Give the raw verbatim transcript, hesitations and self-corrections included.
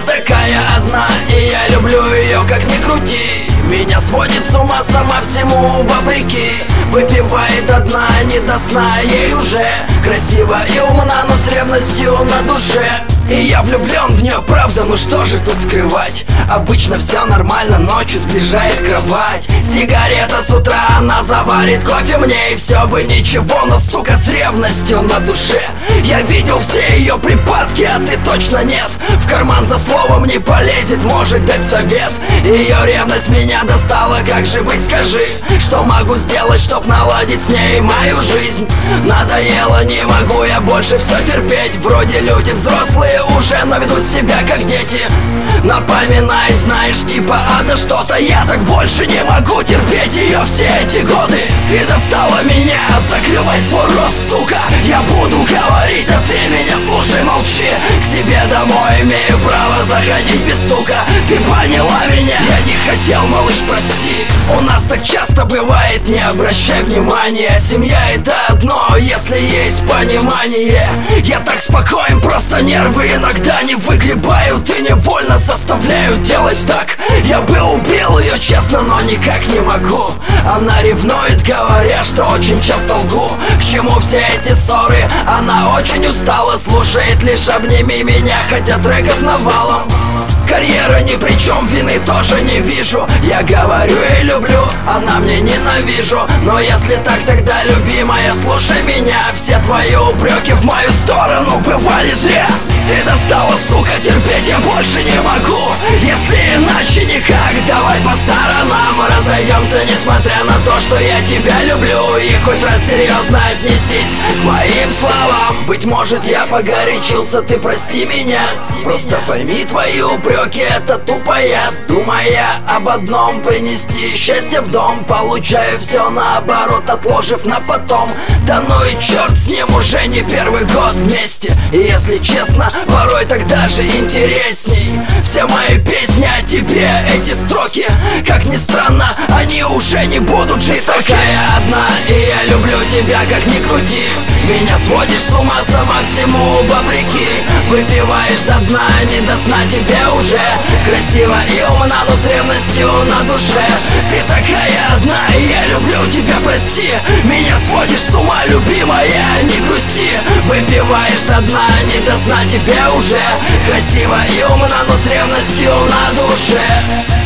такая одна, и я люблю ее как ни крути. Меня сводит с ума сама всему вопреки. Выпивает одна, не до сна ей уже. Красиво и умна, но с ревностью на душе. И я влюблен в нее, правда, ну что же тут скрывать? Обычно все нормально, ночью сближает кровать. Сигарета с утра, она заварит кофе мне. И все бы ничего, но сука с ревностью на душе. Я видел все ее припадки, а ты точно нет. В карман за словом не полезет, может дать совет. Ее ревность меня достала, как же быть, скажи? Что могу сделать, чтоб наладить с ней мою жизнь? Надоело, не могу я больше все терпеть. Вроде люди взрослые уже, но ведут себя как дети. Напоминает, знаешь, типа ада что-то. Я так больше не могу терпеть ее все эти годы. Ты достала меня, закрывай свой рот, сука. Я буду говорить, а ты меня слушай, молчи. К себе домой имею право заходить без стука. Ты поняла меня? Я не хотел, малыш, прости. У нас так часто бывает, не обращай внимания. Семья это одно, если есть понимание. Я так спокоен, просто нервы иногда не выгребают и невольно заставляют делать так. Я бы убил ее, честно, но никак не могу. Она ревнует, говоря, что очень часто лгу. К чему все эти ссоры? Она очень устала, слушает лишь «Обними меня», хотя треков навалом. Карьера ни при чем, вины тоже не вижу. Я говорю и люблю, она мне ненавижу. Но если так, тогда, любимая, слушай меня. Все твои упреки в мою сторону бывали зря. Ты достала, сука, терпеть я больше не могу. Если иначе никак, давай по сторонам разойдемся, несмотря на то, что я тебя люблю. И хоть раз серьезно отнесись к моим словам. Быть может, я погорячился, ты прости меня. Просто пойми, твои упреки это тупо я. Думая об одном, принести счастье в дом. Получаю все наоборот, отложив на потом. Да ну и черт с ним, уже не первый год вместе. И если честно, порой так даже интересней. Все мои песни о тебе, эти строки, как ни странно, они уже не будут жестоки. Ты такая одна, и я люблю тебя как ни крути. Меня сводишь с ума сама всему вопреки. Выпиваешь до дна, не до сна тебе уже. Красиво и умна, но с ревностью на душе. Ты такая одна, и я люблю тебя, прости. Меня сводишь с ума, любимая, не грусти. Выпиваешь до дна, не до сна тебе уже. Красиво и умна, но с ревностью на душе.